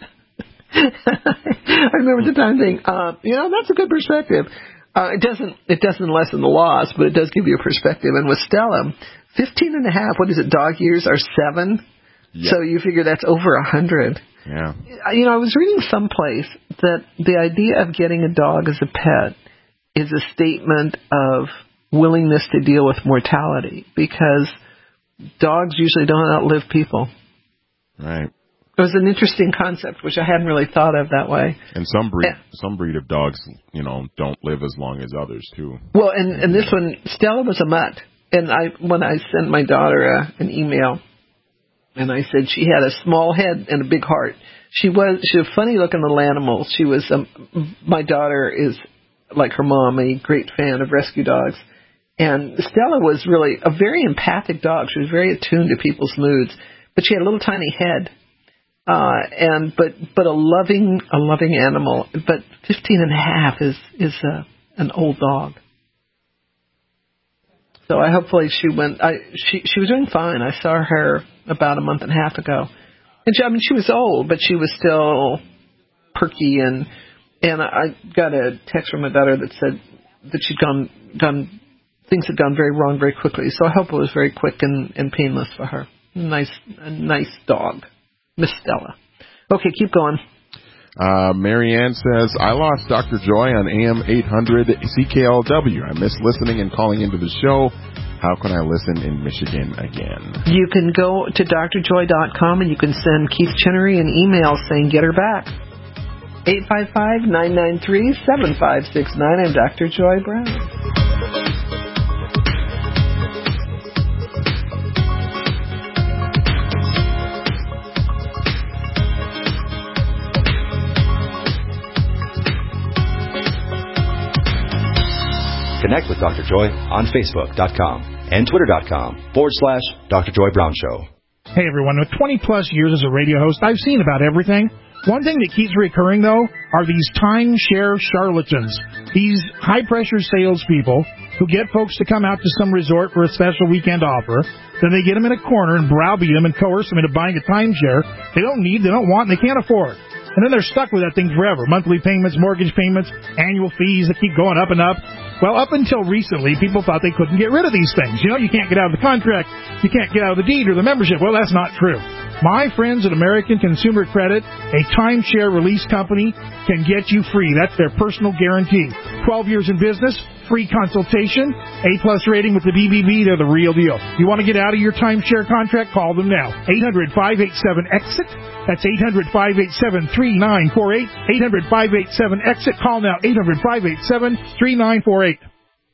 I remember at the time thinking, uh, you know, that's a good perspective. Uh, it doesn't it doesn't lessen the loss, but it does give you a perspective. And with Stella, fifteen and a half, what is it, dog years are seven? Yep. So you figure that's over a hundred. Yeah. You know, I was reading someplace that the idea of getting a dog as a pet is a statement of willingness to deal with mortality, because dogs usually don't outlive people. Right. It was an interesting concept, which I hadn't really thought of that way. And some breed, yeah. some breed of dogs, you know, don't live as long as others too. Well, and, and this one, Stella was a mutt. And I, when I sent my daughter a, an email, and I said she had a small head and a big heart. She was, she was a funny looking little animal. She was, um, my daughter is, like her mom, a great fan of rescue dogs. And Stella was really a very empathic dog. She was very attuned to people's moods, but she had a little tiny head, uh, and but but a loving a loving animal. But fifteen and a half is is uh, an old dog. So I hopefully she went. I she she was doing fine. I saw her about a month and a half ago, and she, I mean she was old, but she was still perky, and and I got a text from my daughter that said that she'd gone gone. Things had gone very wrong very quickly. So I hope it was very quick and, and painless for her. Nice, a nice dog. Miss Stella. Okay, keep going. Uh, Marianne says, I lost Doctor Joy on A M eight hundred C K L W. I miss listening and calling into the show. How can I listen in Michigan again? You can go to D R joy dot com and you can send Keith Chinnery an email saying, get her back. eight five five, nine nine three, seven five six nine. I'm Doctor Joy Brown. Connect with Doctor Joy on Facebook dot com and Twitter dot com forward slash Doctor Joy Brown Show. Hey, everyone. With twenty plus years as a radio host, I've seen about everything. One thing that keeps recurring, though, are these timeshare charlatans. These high-pressure salespeople who get folks to come out to some resort for a special weekend offer. Then they get them in a corner and browbeat them and coerce them into buying a timeshare they don't need, they don't want, and they can't afford. And then they're stuck with that thing forever. Monthly payments, mortgage payments, annual fees that keep going up and up. Well, up until recently, people thought they couldn't get rid of these things. You know, you can't get out of the contract, you can't get out of the deed or the membership. Well, that's not true. My friends at American Consumer Credit, a timeshare release company, can get you free. That's their personal guarantee. twelve years in business, free consultation, A-plus rating with the B B B. They're the real deal. You want to get out of your timeshare contract? Call them now. eight hundred, five eight seven, EXIT. That's eight hundred, five eight seven, three nine four eight. eight hundred, five eight seven, EXIT. Call now, eight hundred, five eight seven, three nine four eight.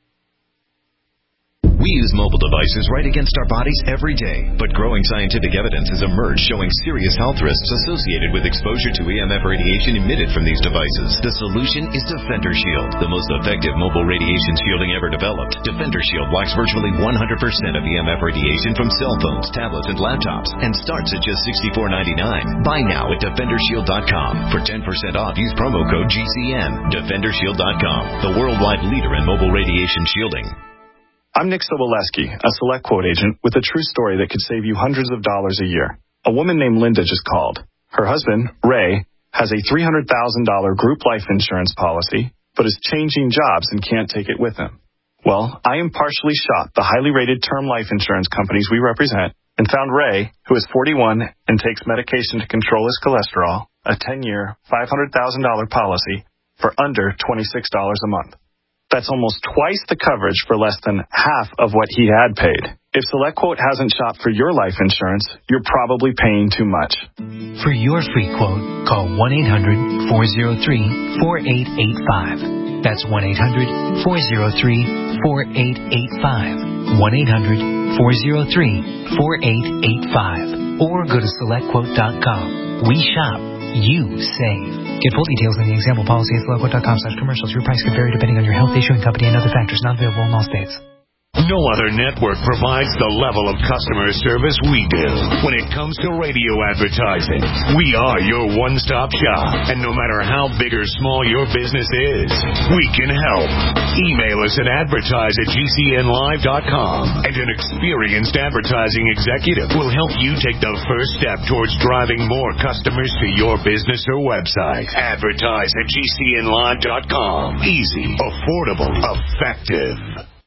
We use mobile devices right against our bodies every day, but growing scientific evidence has emerged showing serious health risks associated with exposure to E M F radiation emitted from these devices. The solution is Defender Shield, the most effective mobile radiation shielding ever developed. Defender Shield blocks virtually one hundred percent of E M F radiation from cell phones, tablets, and laptops, and starts at just sixty-four ninety-nine. Buy now at defender shield dot com. For ten percent off, use promo code G C N. defender shield dot com, the worldwide leader in mobile radiation shielding. I'm Nick Soboleski, a Select Quote agent with a true story that could save you hundreds of dollars a year. A woman named Linda just called. Her husband, Ray, has a three hundred thousand dollars group life insurance policy, but is changing jobs and can't take it with him. Well, I impartially shot the highly rated term life insurance companies we represent and found Ray, who is forty-one and takes medication to control his cholesterol, a ten-year, five hundred thousand dollars policy for under twenty-six dollars a month. That's almost twice the coverage for less than half of what he had paid. If SelectQuote hasn't shopped for your life insurance, you're probably paying too much. For your free quote, call one eight hundred, four oh three, four eight eight five. That's one eight hundred, four oh three, four eight eight five. one eight hundred, four oh three, four eight eight five. Or go to select quote dot com. We shop. You save. Get full details in the example policy at select quote dot com slash commercials. Your price could vary depending on your health, issuing company, and other factors not available in all states. No other network provides the level of customer service we do when it comes to radio advertising. We are your one-stop shop, and no matter how big or small your business is, we can help. Email us at advertise at G C N live dot com, and an experienced advertising executive will help you take the first step towards driving more customers to your business or website. Advertise at G C N live dot com. Easy, affordable, effective.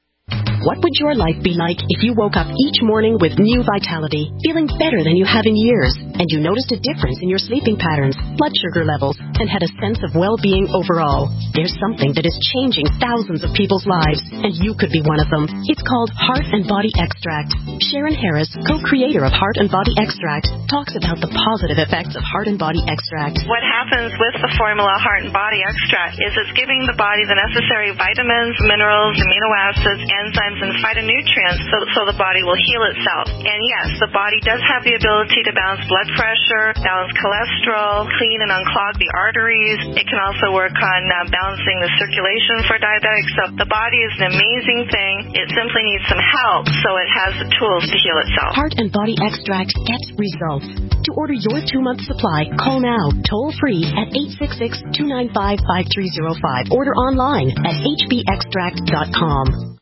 What would your life be like if you woke up each morning with new vitality, feeling better than you have in years, and you noticed a difference in your sleeping patterns, blood sugar levels, and had a sense of well-being overall? There's something that is changing thousands of people's lives, and you could be one of them. It's called Heart and Body Extract. Sharon Harris, co-creator of Heart and Body Extract, talks about the positive effects of Heart and Body Extract. What happens with the formula Heart and Body Extract is it's giving the body the necessary vitamins, minerals, amino acids, enzymes, and phytonutrients so, so the body will heal itself. And yes, the body does have the ability to balance blood pressure, balance cholesterol, clean and unclog the arteries. It can also work on uh, balancing the circulation for diabetics. So the body is an amazing thing. It simply needs some help so it has the tools to heal itself. Heart and Body Extract gets results. To order your two-month supply, call now, toll-free at eight six six, two nine five, five three zero five. Order online at h b extract dot com.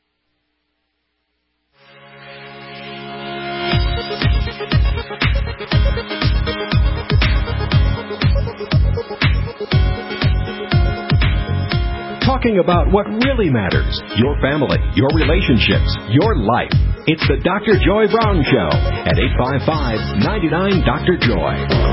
Talking about what really matters, your family, your relationships, your life. It's the Doctor Joy Brown Show at eight five five, nine nine, Doctor Joy.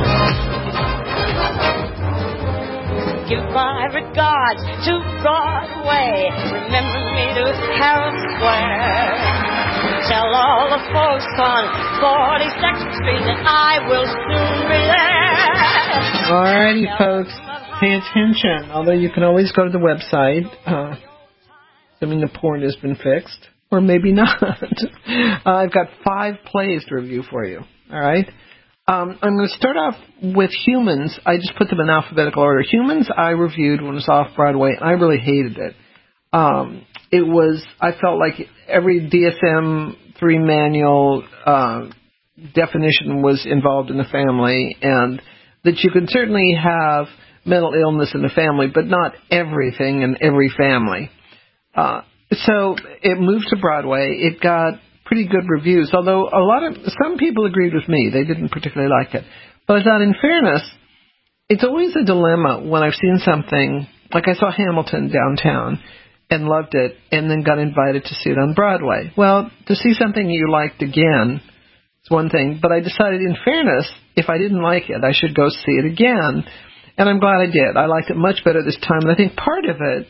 Give my regards to Broadway. Remember me to Herald Square. Tell all the folks on forty-second Street that I will soon be there. Alrighty, folks. Pay attention. Although you can always go to the website, uh, assuming the porn has been fixed, or maybe not. uh, I've got five plays to review for you. All right. Um, I'm going to start off with Humans. I just put them in alphabetical order. Humans I reviewed when it was off Broadway, and I really hated it. Um, it was, I felt like every D S M three manual uh, definition was involved in the family, and that you can certainly have mental illness in the family, but not everything in every family. Uh, so it moved to Broadway. It got pretty good reviews, although a lot of some people agreed with me. They didn't particularly like it. But I thought, in fairness, it's always a dilemma when I've seen something, like I saw Hamilton downtown and loved it and then got invited to see it on Broadway. Well, to see something you liked again is one thing, but I decided in fairness, if I didn't like it, I should go see it again. And I'm glad I did. I liked it much better this time. And I think part of it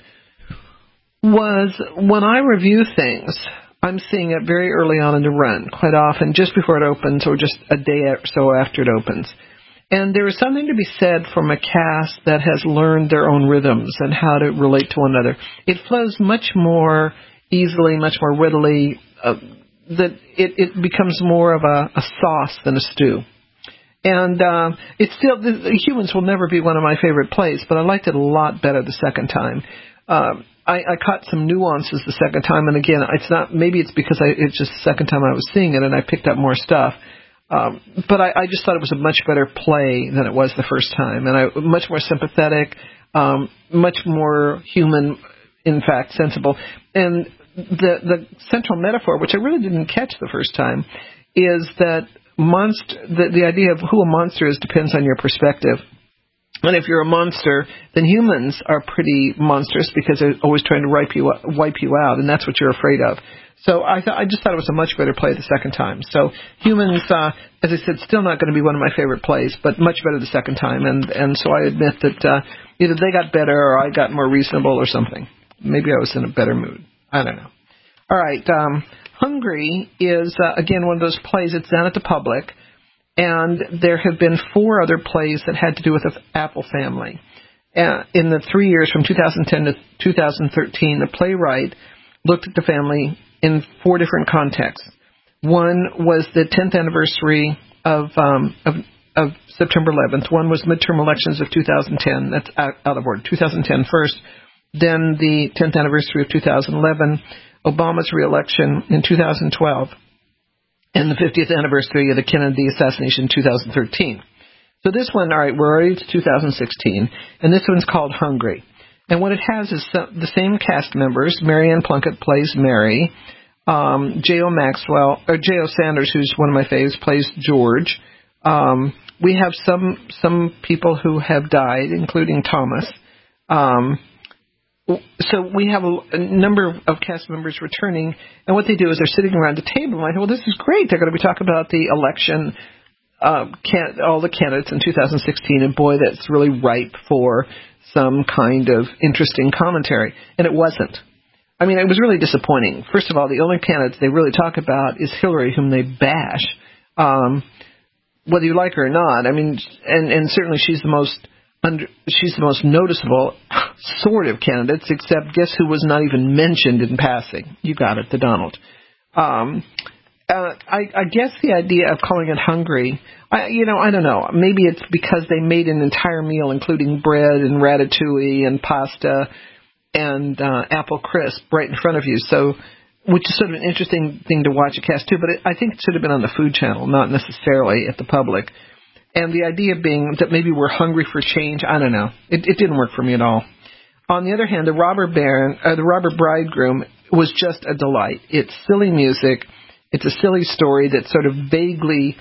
was when I review things, I'm seeing it very early on in the run, quite often just before it opens or just a day or so after it opens. And there is something to be said from a cast that has learned their own rhythms and how to relate to one another. It flows much more easily, much more readily, uh, that it, it becomes more of a, a sauce than a stew. And uh, it's still, the, the Humans will never be one of my favorite plays, but I liked it a lot better the second time. Um, I, I caught some nuances the second time, and again, it's not. Maybe it's because I, it's just the second time I was seeing it, and I picked up more stuff. Um, but I, I just thought it was a much better play than it was the first time, and I much more sympathetic, um, much more human, in fact, sensible. And the the central metaphor, which I really didn't catch the first time, is that monster. The, the idea of who a monster is depends on your perspective. And if you're a monster, then humans are pretty monstrous because they're always trying to wipe you wipe you out, and that's what you're afraid of. So I th- I just thought it was a much better play the second time. So Humans, uh, as I said, still not going to be one of my favorite plays, but much better the second time. And, and so I admit that uh, either they got better or I got more reasonable or something. Maybe I was in a better mood. I don't know. All right. Um, Hungry is, uh, again, one of those plays. It's down at the Public. And there have been four other plays that had to do with the Apple family. Uh, in the three years from two thousand ten to two thousand thirteen, the playwright looked at the family in four different contexts. One was the tenth anniversary of, um, of, of September eleventh. One was midterm elections of two thousand ten. That's out, out of order. two thousand ten first. Then the tenth anniversary of two thousand eleven, Obama's reelection in two thousand twelve. And the fiftieth anniversary of the Kennedy assassination in two thousand thirteen. So this one, all right, we're already to two thousand sixteen, and this one's called Hungry. And what it has is the same cast members. Marianne Plunkett plays Mary. Um, J O. Maxwell, or J O. Sanders, who's one of my faves, plays George. Um, we have some some people who have died, including Thomas. Um So we have a, a number of cast members returning, and what they do is they're sitting around the table, and I thought, well, this is great. They're going to be talking about the election, uh, can, all the candidates in two thousand sixteen, and boy, that's really ripe for some kind of interesting commentary. And it wasn't. I mean, it was really disappointing. First of all, the only candidate they really talk about is Hillary, whom they bash, um, whether you like her or not. I mean, and, and certainly she's the most... Under, she's the most noticeable sort of candidates, except guess who was not even mentioned in passing? You got it, the Donald. Um, uh, I, I guess the idea of calling it Hungry, I, you know, I don't know. Maybe it's because they made an entire meal, including bread and ratatouille and pasta and uh, apple crisp right in front of you. So, which is sort of an interesting thing to watch a cast too. But it, I think it should have been on the Food Channel, not necessarily at the Public. And the idea being that maybe we're hungry for change. I don't know. It, it didn't work for me at all. On the other hand, the Robber Baron, uh, the Robber Bridegroom was just a delight. It's silly music. It's a silly story that's sort of vaguely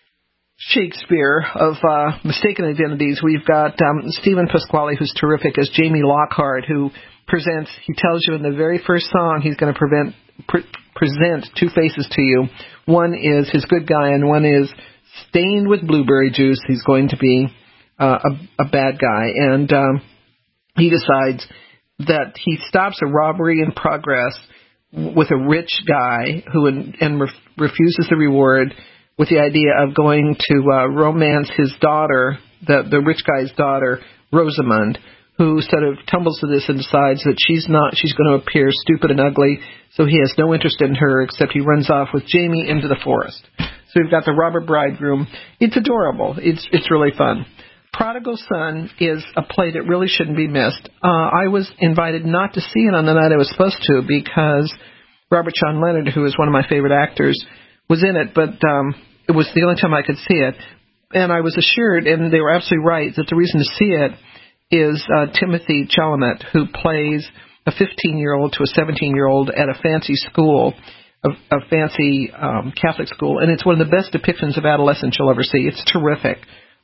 Shakespeare of uh, mistaken identities. We've got um, Stephen Pasquale, who's terrific, as Jamie Lockhart, who presents. He tells you in the very first song he's going to prevent, pre- present two faces to you. One is his good guy, and one is stained with blueberry juice. He's going to be uh, a, a bad guy. And um, he decides that he stops a robbery in progress with a rich guy who and ref, refuses the reward with the idea of going to uh, romance his daughter, the, the rich guy's daughter, Rosamund, who sort of tumbles to this and decides that she's not, she's going to appear stupid and ugly, so he has no interest in her except he runs off with Jamie into the forest. So we've got the Robber Bridegroom. It's adorable. It's it's really fun. Prodigal Son is a play that really shouldn't be missed. Uh, I was invited not to see it on the night I was supposed to because Robert Sean Leonard, who is one of my favorite actors, was in it, but um, it was the only time I could see it. And I was assured, and they were absolutely right, that the reason to see it is uh, Timothy Chalamet, who plays a fifteen-year-old to a seventeen-year-old at a fancy school, a, a fancy um, Catholic school, and it's one of the best depictions of adolescence you'll ever see. It's terrific.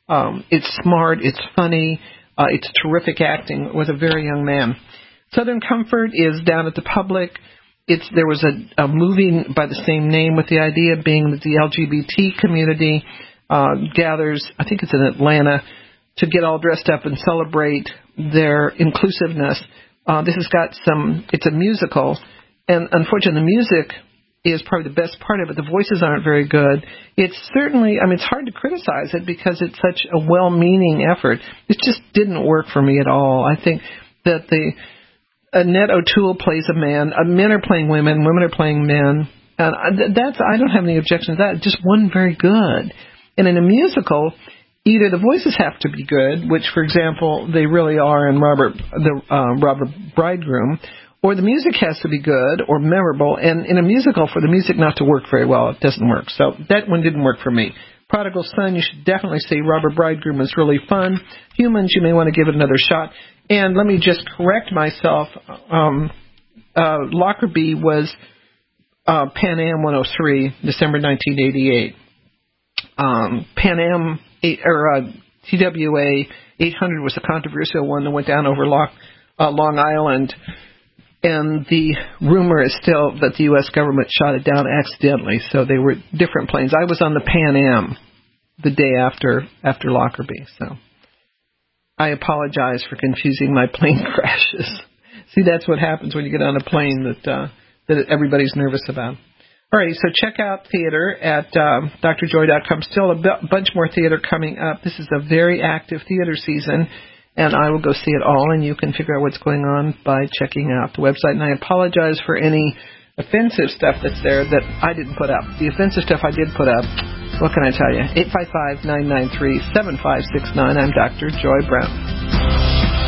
Um, it's smart. It's funny. Uh, it's terrific acting with a very young man. Southern Comfort is down at the Public. It's there was a, a movie by the same name with the idea being that the L G B T community uh, gathers, I think it's in Atlanta, to get all dressed up and celebrate their inclusiveness. Uh, this has got some, it's a musical, and unfortunately the music is probably the best part of it. The voices aren't very good. It's certainly, I mean, it's hard to criticize it because it's such a well-meaning effort. It just didn't work for me at all. I think that the Annette O'Toole plays a man, uh, men are playing women, women are playing men, and that's, I don't have any objection to that. It just wasn't very good. And in a musical, either the voices have to be good, which, for example, they really are in Robert, the uh, Robert Bridegroom, or the music has to be good or memorable. And in a musical, for the music not to work very well, it doesn't work. So that one didn't work for me. Prodigal Son, you should definitely see. Robert Bridegroom is really fun. Humans, you may want to give it another shot. And let me just correct myself. Um, uh, Lockerbie was uh, Pan Am one oh three, December nineteen eighty-eight. Um, Pan Am eight, or uh, T W A eight hundred was a controversial one that went down over Lock, uh, Long Island. And the rumor is still that the U S government shot it down accidentally, so they were different planes. I was on the Pan Am the day after after Lockerbie, so I apologize for confusing my plane crashes. See, that's what happens when you get on a plane that uh, that everybody's nervous about. All right, so check out theater at um, D R joy dot com. Still a b- bunch more theater coming up. This is a very active theater season. And I will go see it all, and you can figure out what's going on by checking out the website. And I apologize for any offensive stuff that's there that I didn't put up. The offensive stuff I did put up, what can I tell you? eight five five, nine nine three, seven five six nine. I'm Doctor Joy Brown.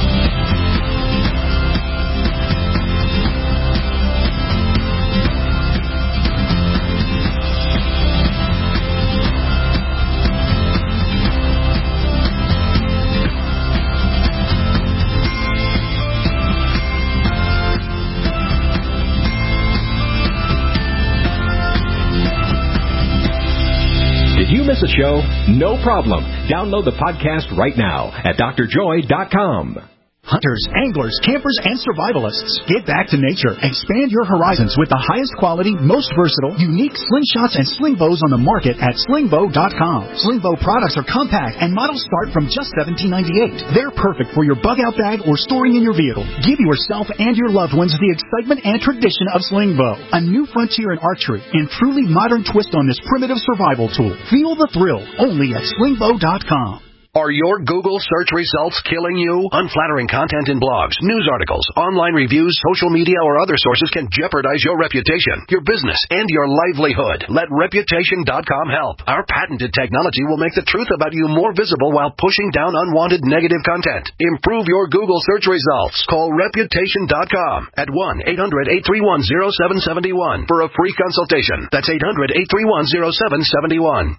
Miss a show? No problem. Download the podcast right now at D R joy dot com. Hunters, anglers, campers, and survivalists, get back to nature. Expand your horizons with the highest quality, most versatile, unique slingshots and sling bows on the market at sling bow dot com. Sling bow products are compact and models start from just seventeen ninety-eight. They're perfect for your bug-out bag or storing in your vehicle. Give yourself and your loved ones the excitement and tradition of sling bow, a new frontier in archery and truly modern twist on this primitive survival tool. Feel the thrill only at sling bow dot com. Are your Google search results killing you? Unflattering content in blogs, news articles, online reviews, social media, or other sources can jeopardize your reputation, your business, and your livelihood. Let reputation dot com help. Our patented technology will make the truth about you more visible while pushing down unwanted negative content. Improve your Google search results. Call reputation dot com at one eight hundred, eight three one, zero seven seven one for a free consultation. That's eight hundred, eight three one, zero seven seven one.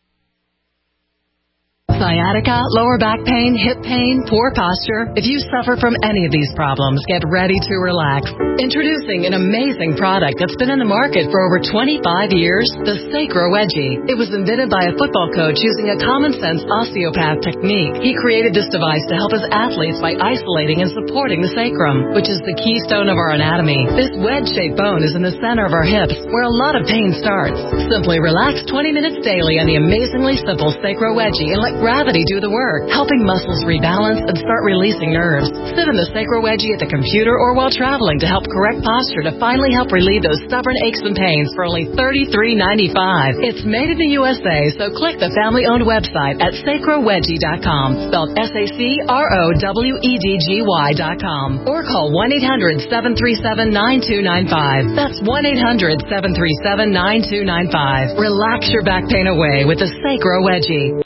Sciatica, lower back pain, hip pain, poor posture. If you suffer from any of these problems, get ready to relax. Introducing an amazing product that's been in the market for over twenty-five years, the Sacro Wedgie. It was invented by a football coach using a common-sense osteopath technique. He created this device to help his athletes by isolating and supporting the sacrum, which is the keystone of our anatomy. This wedge-shaped bone is in the center of our hips, where a lot of pain starts. Simply relax twenty minutes daily on the amazingly simple Sacro Wedgie and let gravity do the work, helping muscles rebalance and start releasing nerves. Sit in the Sacro Wedgie at the computer or while traveling to help correct posture to finally help relieve those stubborn aches and pains for only thirty-three ninety-five. It's made in the U S A, so click the family-owned website at sacro wedgie dot com, spelled S A C R O W E D G Y dot com, or call one eight hundred, seven three seven, nine two nine five. That's one eight hundred, seven three seven, nine two nine five. Relax your back pain away with the Sacro Wedgie.